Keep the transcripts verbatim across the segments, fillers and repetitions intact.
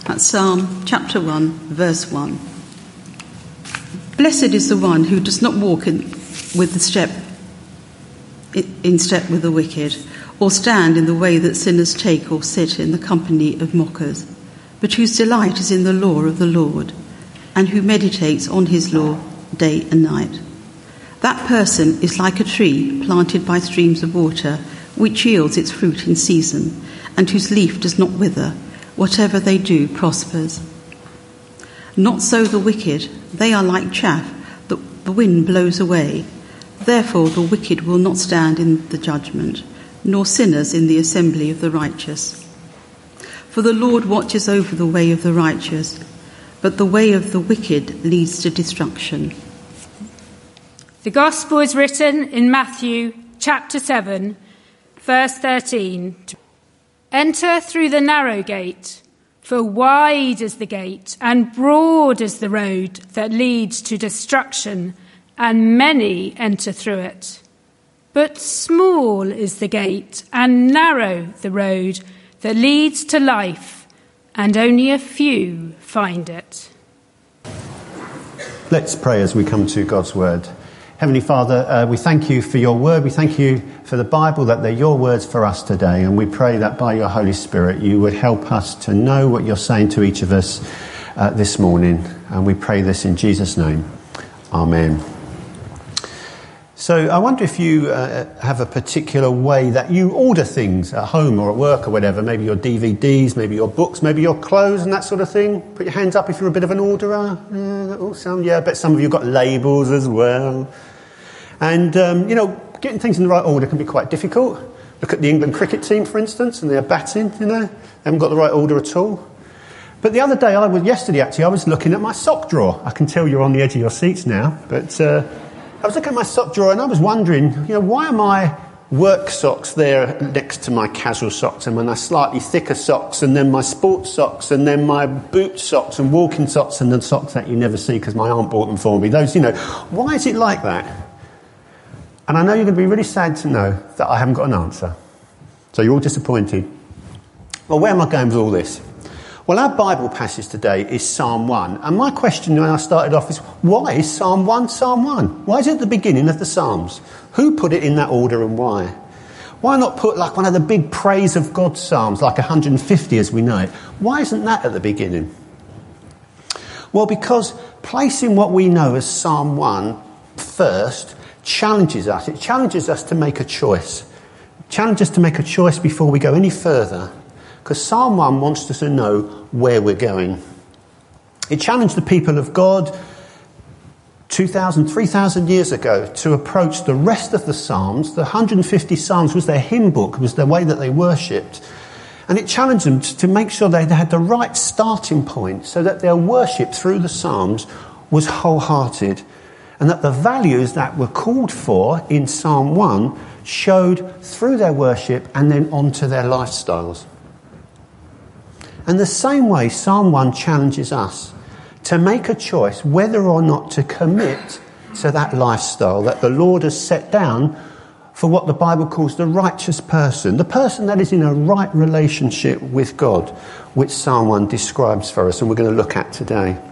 That's Psalm chapter one, verse one. Blessed is the one who does not walk in, with the step in step with the wicked, or stand in the way that sinners take, or sit in the company of mockers, but whose delight is in the law of the Lord, and who meditates on his law day and night. That person is like a tree planted by streams of water, which yields its fruit in season, and whose leaf does not wither. Whatever they do prospers. Not so the wicked. They are like chaff that the wind blows away. Therefore the wicked will not stand in the judgment, nor sinners in the assembly of the righteous. For the Lord watches over the way of the righteous, but the way of the wicked leads to destruction. The Gospel is written in Matthew chapter seven, verse thirteen. Enter through the narrow gate, for wide is the gate and broad is the road that leads to destruction, and many enter through it. But small is the gate and narrow the road that leads to life, and only a few find it. Let's pray as we come to God's word. Heavenly Father, uh, we thank you for your word. We thank you for the Bible, that they're your words for us today. And we pray that by your Holy Spirit, you would help us to know what you're saying to each of us uh, this morning. And we pray this in Jesus' name. Amen. So I wonder if you uh, have a particular way that you order things at home or at work or whatever. Maybe your D V Ds, maybe your books, maybe your clothes and that sort of thing. Put your hands up if you're a bit of an orderer. Yeah, awesome. Yeah, I bet some of you have got labels as well. And, um, you know, getting things in the right order can be quite difficult. Look at the England cricket team, for instance, and they're batting, you know. They haven't got the right order at all. But the other day, I was yesterday actually, I was looking at my sock drawer. I can tell you're on the edge of your seats now. But uh, I was looking at my sock drawer and I was wondering, you know, why are my work socks there next to my casual socks, and my slightly thicker socks, and then my sports socks, and then my boot socks and walking socks, and the socks that you never see because my aunt bought them for me. Those, you know, why is it like that? And I know you're going to be really sad to know that I haven't got an answer. So you're all disappointed. Well, where am I going with all this? Well, our Bible passage today is Psalm one. And my question when I started off is, why is Psalm one Psalm one? Why is it at the beginning of the Psalms? Who put it in that order and why? Why not put like one of the big praise of God Psalms, like one hundred fifty as we know it? Why isn't that at the beginning? Well, because placing what we know as Psalm one first challenges us. It challenges us to make a choice. It challenges us to make a choice before we go any further. Because Psalm one wants us to know where we're going. It challenged the people of God two thousand, three thousand years ago to approach the rest of the Psalms. The one hundred fifty Psalms was their hymn book, was the way that they worshipped. And it challenged them to make sure they had the right starting point so that their worship through the Psalms was wholehearted. And that the values that were called for in Psalm one showed through their worship and then onto their lifestyles. And the same way Psalm one challenges us to make a choice whether or not to commit to that lifestyle that the Lord has set down for what the Bible calls the righteous person, the person that is in a right relationship with God, which Psalm one describes for us and we're going to look at today.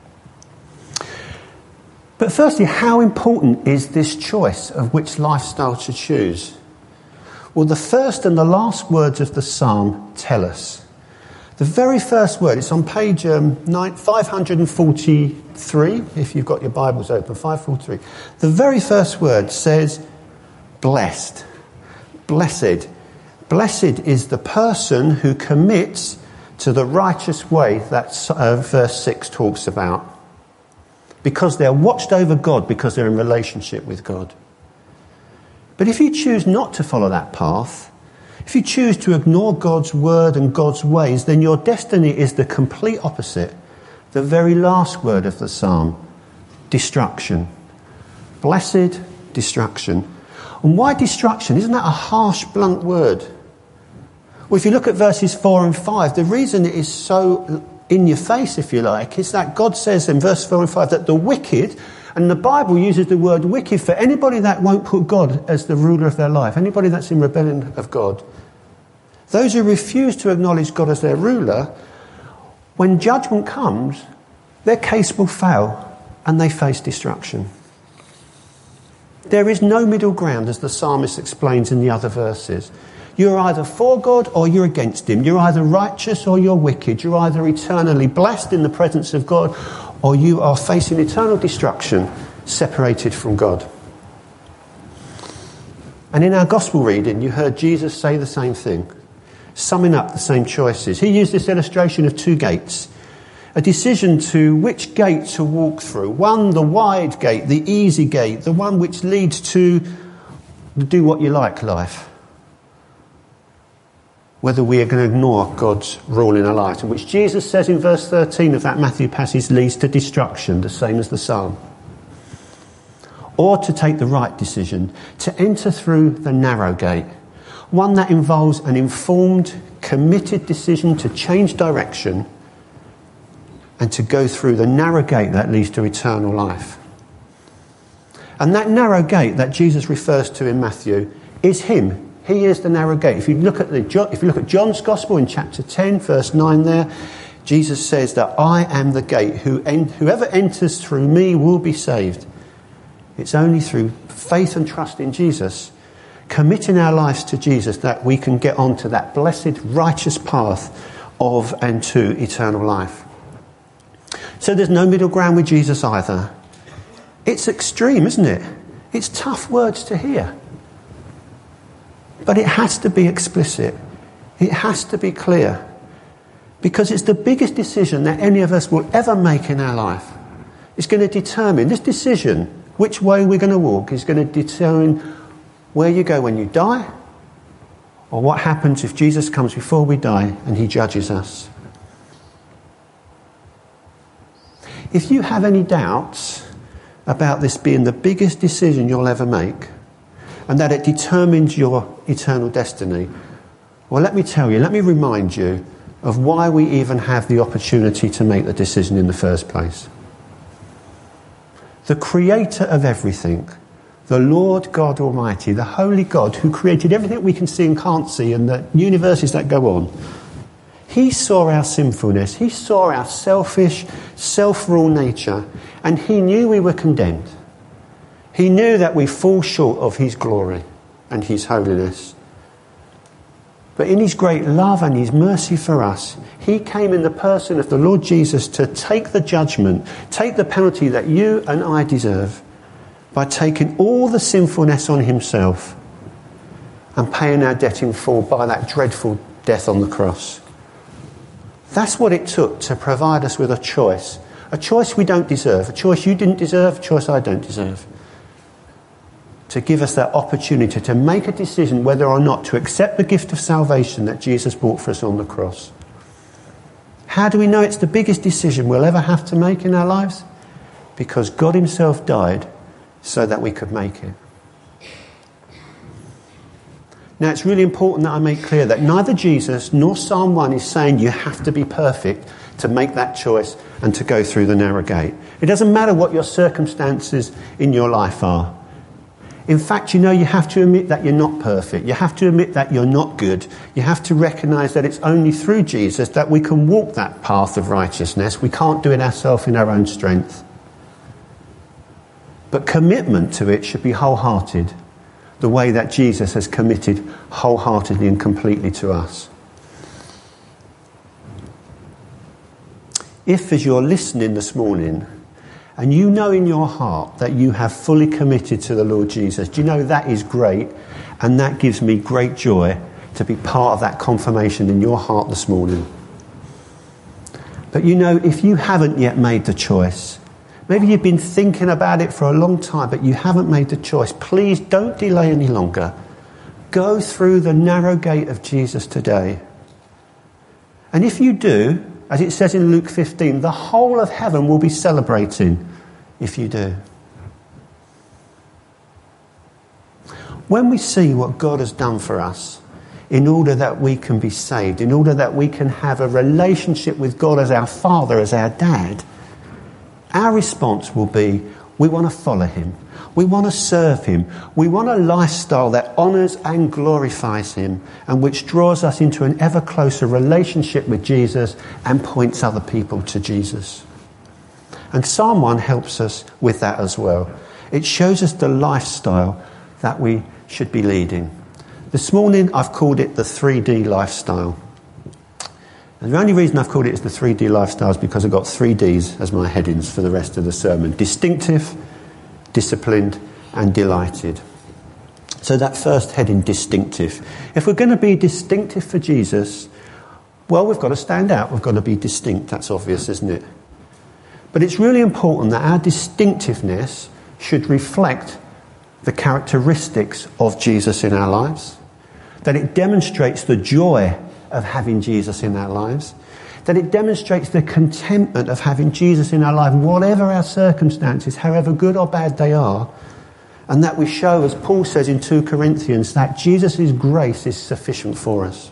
But firstly, how important is this choice of which lifestyle to choose? Well, the first and the last words of the psalm tell us. The very first word, it's on page um, nine, five forty-three, if you've got your Bibles open, five forty-three. The very first word says, blessed. Blessed. Blessed is the person who commits to the righteous way that uh, verse six talks about. Because they're watched over God, because they're in relationship with God. But if you choose not to follow that path, if you choose to ignore God's word and God's ways, then your destiny is the complete opposite. The very last word of the psalm, destruction. Blessed destruction. And why destruction? Isn't that a harsh, blunt word? Well, if you look at verses four and five, the reason it is so in your face, if you like, is that God says in verse four and five that the wicked, and the Bible uses the word wicked for anybody that won't put God as the ruler of their life, anybody that's in rebellion of God. Those who refuse to acknowledge God as their ruler when judgment comes, their case will fail and they face destruction. There is no middle ground, as the psalmist explains in the other verses. You're either for God or you're against him. You're either righteous or you're wicked. You're either eternally blessed in the presence of God or you are facing eternal destruction, separated from God. And in our gospel reading, you heard Jesus say the same thing, summing up the same choices. He used this illustration of two gates, a decision to which gate to walk through. One, the wide gate, the easy gate, the one which leads to the do what you like life. Whether we are going to ignore God's rule in our lives, in which Jesus says in verse thirteen of that Matthew passage leads to destruction, the same as the psalm. Or to take the right decision, to enter through the narrow gate, one that involves an informed, committed decision to change direction and to go through the narrow gate that leads to eternal life. And that narrow gate that Jesus refers to in Matthew is him. He is the narrow gate. If you look at the if you look at John's Gospel in chapter ten, verse nine there, Jesus says that I am the gate. Who en- whoever enters through me will be saved. It's only through faith and trust in Jesus, committing our lives to Jesus, that we can get onto that blessed, righteous path of and to eternal life. So there's no middle ground with Jesus either. It's extreme, isn't it? It's tough words to hear. But it has to be explicit. It has to be clear. Because it's the biggest decision that any of us will ever make in our life. It's going to determine, this decision, which way we're going to walk, is going to determine where you go when you die, or what happens if Jesus comes before we die and he judges us. If you have any doubts about this being the biggest decision you'll ever make, and that it determines your eternal destiny, well, let me tell you, let me remind you of why we even have the opportunity to make the decision in the first place. The creator of everything, the Lord God Almighty, the holy God who created everything we can see and can't see and the universes that go on, he saw our sinfulness, he saw our selfish, self-rule nature, and he knew we were condemned. He knew that we fall short of his glory and his holiness. But in his great love and his mercy for us, he came in the person of the Lord Jesus to take the judgment, take the penalty that you and I deserve, by taking all the sinfulness on himself and paying our debt in full by that dreadful death on the cross. That's what it took to provide us with a choice. A choice we don't deserve, a choice you didn't deserve, a choice I don't deserve. To give us that opportunity to make a decision whether or not to accept the gift of salvation that Jesus bought for us on the cross. How do we know it's the biggest decision we'll ever have to make in our lives? Because God himself died so that we could make it. Now, it's really important that I make clear that neither Jesus nor Psalm one is saying you have to be perfect to make that choice and to go through the narrow gate. It doesn't matter what your circumstances in your life are. In fact, you know, you have to admit that you're not perfect. You have to admit that you're not good. You have to recognise that it's only through Jesus that we can walk that path of righteousness. We can't do it ourselves in our own strength. But commitment to it should be wholehearted, the way that Jesus has committed wholeheartedly and completely to us. If, as you're listening this morning, and you know in your heart that you have fully committed to the Lord Jesus, do you know that is great? And that gives me great joy to be part of that confirmation in your heart this morning. But you know, if you haven't yet made the choice, maybe you've been thinking about it for a long time, but you haven't made the choice, please don't delay any longer. Go through the narrow gate of Jesus today. And if you do, as it says in Luke fifteen, the whole of heaven will be celebrating if you do. When we see what God has done for us, in order that we can be saved, in order that we can have a relationship with God as our Father, as our Dad, our response will be, We want to follow him. We want to serve him. We want a lifestyle that honours and glorifies him and which draws us into an ever closer relationship with Jesus and points other people to Jesus. And Psalm one helps us with that as well. It shows us the lifestyle that we should be leading. This morning I've called it the three D lifestyle. And the only reason I've called it is the three D lifestyle is because I've got three Ds as my headings for the rest of the sermon. Distinctive, disciplined and delighted. So that first heading, distinctive. If we're going to be distinctive for Jesus, well, we've got to stand out. We've got to be distinct. That's obvious, isn't it? But it's really important that our distinctiveness should reflect the characteristics of Jesus in our lives, that it demonstrates the joy of having Jesus in our lives, that it demonstrates the contentment of having Jesus in our life, whatever our circumstances, however good or bad they are, and that we show, as Paul says in two Corinthians, that Jesus' grace is sufficient for us.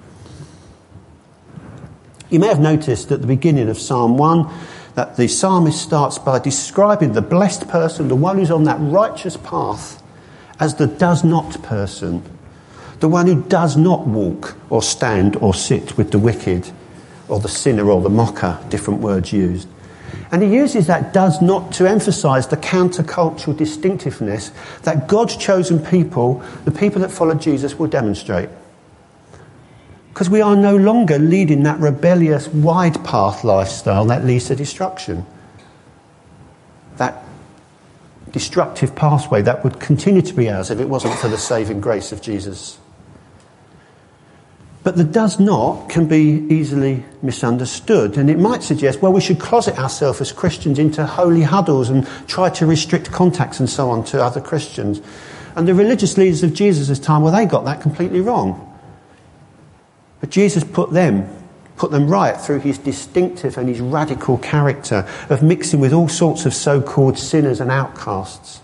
You may have noticed at the beginning of Psalm one that the psalmist starts by describing the blessed person, the one who's on that righteous path, as the does not person, the one who does not walk or stand or sit with the wicked or the sinner or the mocker, different words used. And he uses that does not to emphasise the countercultural distinctiveness that God's chosen people, the people that follow Jesus, will demonstrate. Because we are no longer leading that rebellious, wide path lifestyle that leads to destruction. That destructive pathway that would continue to be ours if it wasn't for the saving grace of Jesus. But the does not can be easily misunderstood. And it might suggest, well, we should closet ourselves as Christians into holy huddles and try to restrict contacts and so on to other Christians. And the religious leaders of Jesus' time, well, they got that completely wrong. But Jesus put them, put them right through his distinctive and his radical character of mixing with all sorts of so-called sinners and outcasts.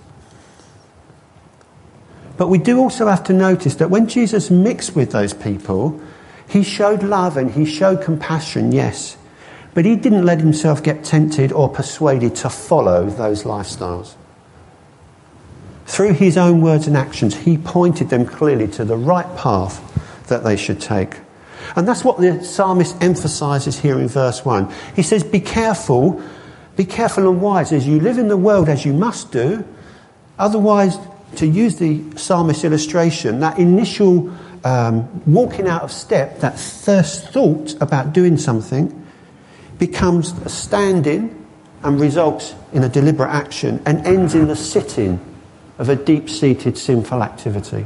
But we do also have to notice that when Jesus mixed with those people, he showed love and he showed compassion, yes. But he didn't let himself get tempted or persuaded to follow those lifestyles. Through his own words and actions, he pointed them clearly to the right path that they should take. And that's what the psalmist emphasises here in verse one. He says, be careful, be careful and wise as you live in the world as you must do. Otherwise, to use the psalmist's illustration, that initial um, walking out of step, that first thought about doing something, becomes a standing and results in a deliberate action and ends in the sitting of a deep-seated sinful activity.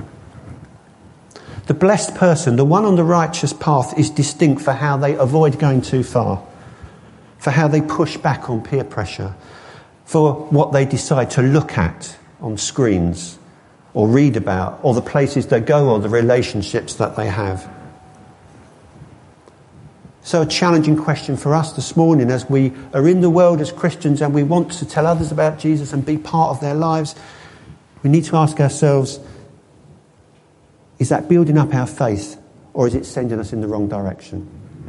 The blessed person, the one on the righteous path, is distinct for how they avoid going too far, for how they push back on peer pressure, for what they decide to look at on screens or read about, or the places they go or the relationships that they have. So a challenging question for us this morning as we are in the world as Christians and we want to tell others about Jesus and be part of their lives, we need to ask ourselves, is that building up our faith or is it sending us in the wrong direction?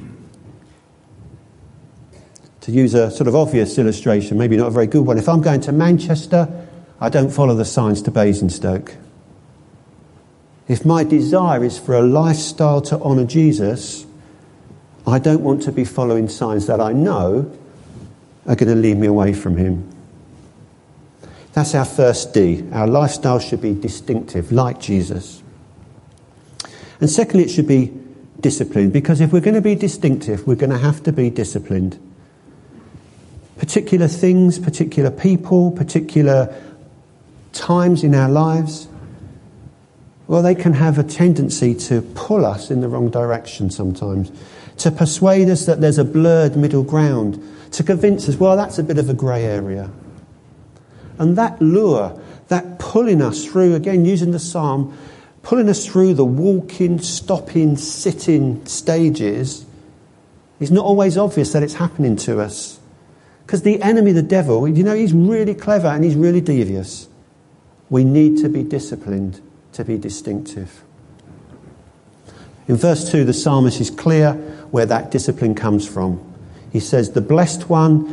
To use a sort of obvious illustration, maybe not a very good one, if I'm going to Manchester, I don't follow the signs to Basingstoke. If my desire is for a lifestyle to honour Jesus, I don't want to be following signs that I know are going to lead me away from him. That's our first D. Our lifestyle should be distinctive, like Jesus. And secondly, it should be disciplined, because if we're going to be distinctive, we're going to have to be disciplined. Particular things, particular people, particular times in our lives, well, they can have a tendency to pull us in the wrong direction sometimes, to persuade us that there's a blurred middle ground, to convince us, well, that's a bit of a grey area. And that lure, that pulling us through, again, using the psalm, pulling us through the walking, stopping, sitting stages, is not always obvious that it's happening to us. Because the enemy, the devil, you know, he's really clever and he's really devious. We need to be disciplined to be distinctive. In verse two, the psalmist is clear where that discipline comes from. He says, the blessed one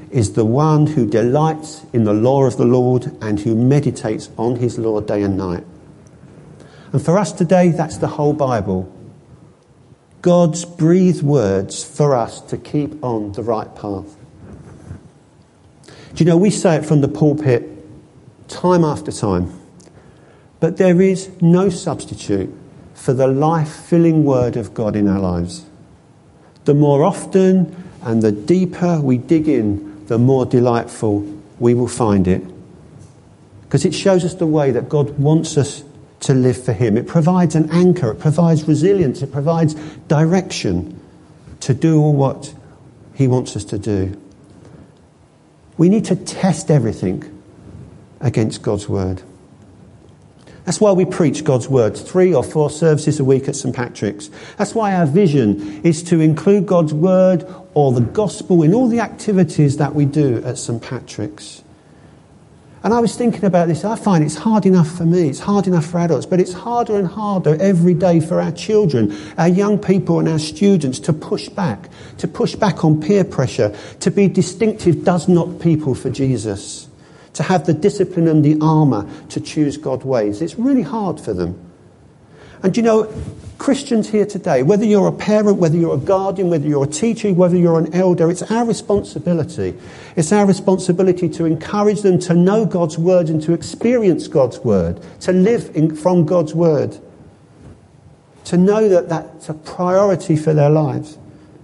is the one who delights in the law of the Lord and who meditates on his law day and night. And for us today, that's the whole Bible. God's breathed words for us to keep on the right path. Do you know, we say it from the pulpit time after time, but there is no substitute for the life-filling word of God in our lives. The more often and the deeper we dig in, the more delightful we will find it. Because it shows us the way that God wants us to live for him. It provides an anchor, it provides resilience, it provides direction to do all what he wants us to do. We need to test everything against God's word. That's why we preach God's word three or four services a week at St Patrick's. That's why our vision is to include God's word or the gospel in all the activities that we do at St Patrick's. And I was thinking about this. I find it's hard enough for me, it's hard enough for adults, but it's harder and harder every day for our children, our young people and our students to push back, to push back on peer pressure, to be distinctive does-not people for Jesus, to have the discipline and the armour to choose God's ways. It's really hard for them. And you know, Christians here today, whether you're a parent, whether you're a guardian, whether you're a teacher, whether you're an elder, it's our responsibility. It's our responsibility to encourage them to know God's word and to experience God's word, to live in, from God's word, to know that that's a priority for their lives.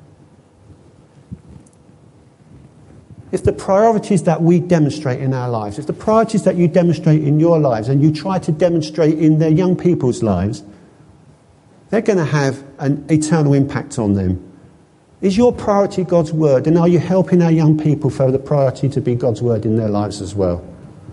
If the priorities that we demonstrate in our lives, if the priorities that you demonstrate in your lives and you try to demonstrate in their young people's lives, they're going to have an eternal impact on them. Is your priority God's word? And are you helping our young people for the priority to be God's word in their lives as well?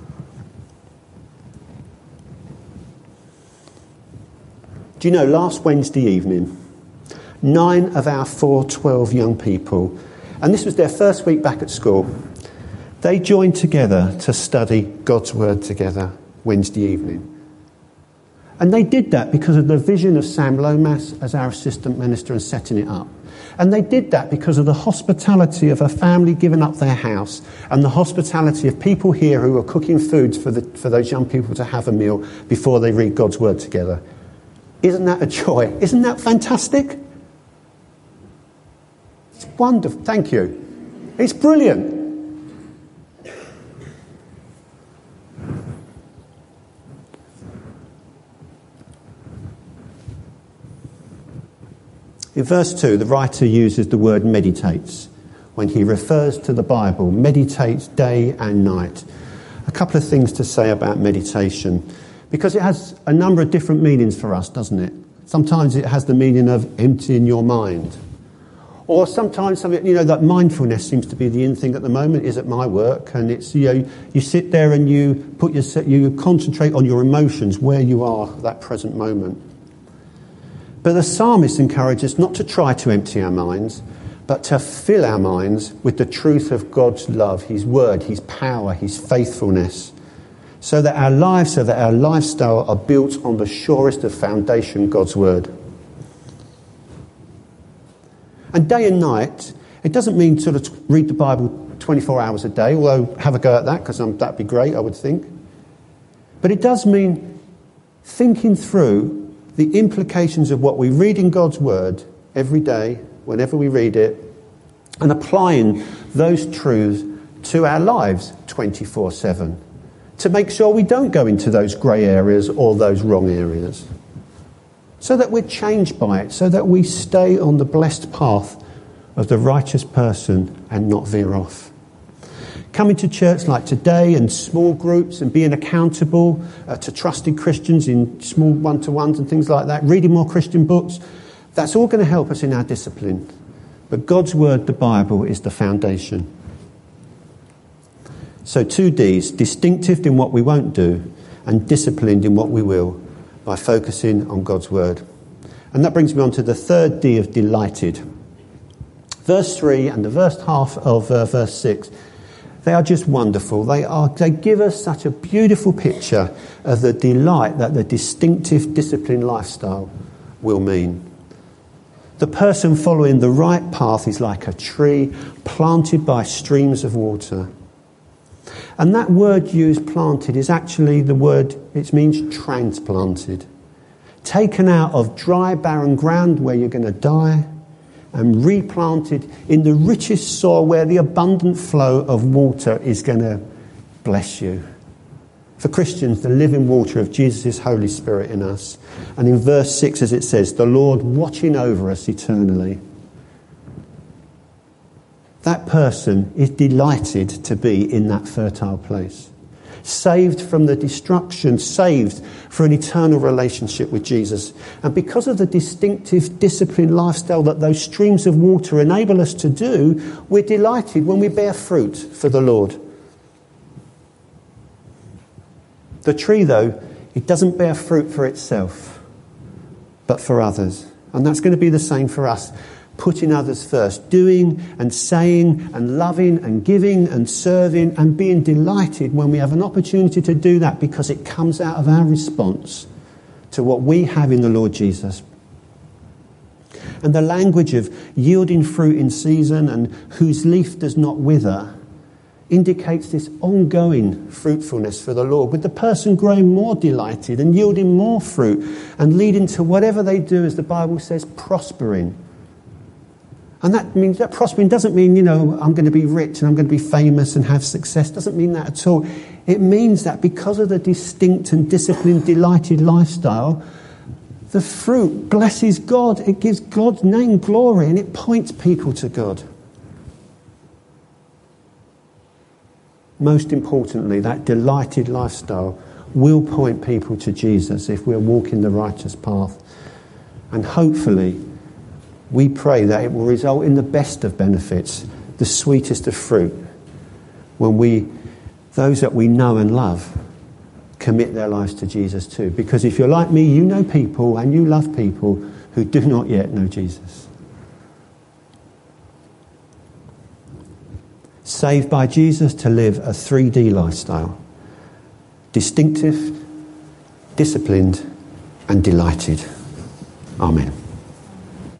Do you know, last Wednesday evening, nine of our four twelve young people, and this was their first week back at school, they joined together to study God's word together Wednesday evening. And they did that because of the vision of Sam Lomas as our assistant minister and setting it up. And they did that because of the hospitality of a family giving up their house and the hospitality of people here who are cooking foods for, the, for those young people to have a meal before they read God's word together. Isn't that a joy? Isn't that fantastic? It's wonderful. Thank you. It's brilliant. In verse two, the writer uses the word meditates when he refers to the Bible. Meditates day and night. A couple of things to say about meditation, because it has a number of different meanings for us, doesn't it? Sometimes it has the meaning of emptying your mind. Or sometimes, something, you know, that mindfulness seems to be the in thing at the moment, is at my work. And it's, you know, you sit there and you put your, you concentrate on your emotions, where you are at that present moment. But the psalmist encourages us not to try to empty our minds, but to fill our minds with the truth of God's love, his word, his power, his faithfulness, so that our lives, so that our lifestyle are built on the surest of foundation, God's word. And day and night, it doesn't mean sort of read the Bible twenty-four hours a day, although have a go at that, because that'd be great, I would think. But it does mean thinking through the implications of what we read in God's word every day, whenever we read it, and applying those truths to our lives twenty-four seven, to make sure we don't go into those grey areas or those wrong areas, so that we're changed by it, so that we stay on the blessed path of the righteous person and not veer off. Coming to church like today and small groups and being accountable uh, to trusted Christians in small one-to-ones and things like that, reading more Christian books, that's all going to help us in our discipline. But God's word, the Bible, is the foundation. So two D's, distinctive in what we won't do and disciplined in what we will, by focusing on God's word. And that brings me on to the third D of delighted. Verse three and the first half of uh, verse six, they are just wonderful. They are. They give us such a beautiful picture of the delight that the distinctive disciplined lifestyle will mean. The person following the right path is like a tree planted by streams of water. And that word used, planted, is actually the word, it means transplanted. Taken out of dry, barren ground where you're going to die and replanted in the richest soil where the abundant flow of water is going to bless you. For Christians, the living water of Jesus' Holy Spirit in us. And in verse six, as it says, the Lord watching over us eternally. That person is delighted to be in that fertile place. Saved from the destruction, saved for an eternal relationship with Jesus. And because of the distinctive disciplined lifestyle that those streams of water enable us to do, we're delighted when we bear fruit for the Lord. The tree, though, it doesn't bear fruit for itself, but for others. And that's going to be the same for us. Putting others first, doing and saying and loving and giving and serving and being delighted when we have an opportunity to do that, because it comes out of our response to what we have in the Lord Jesus. And the language of yielding fruit in season and whose leaf does not wither indicates this ongoing fruitfulness for the Lord, with the person growing more delighted and yielding more fruit and leading to whatever they do, as the Bible says, prospering. And that means that prospering doesn't mean, you know, I'm going to be rich and I'm going to be famous and have success. Doesn't mean that at all. It means that because of the distinct and disciplined, delighted lifestyle, the fruit blesses God. It gives God's name glory and it points people to God. Most importantly, that delighted lifestyle will point people to Jesus if we're walking the righteous path. And hopefully, we pray that it will result in the best of benefits, the sweetest of fruit, when we, those that we know and love, commit their lives to Jesus too. Because if you're like me, you know people and you love people who do not yet know Jesus. Saved by Jesus to live a three D lifestyle. Distinctive, disciplined, and delighted. Amen.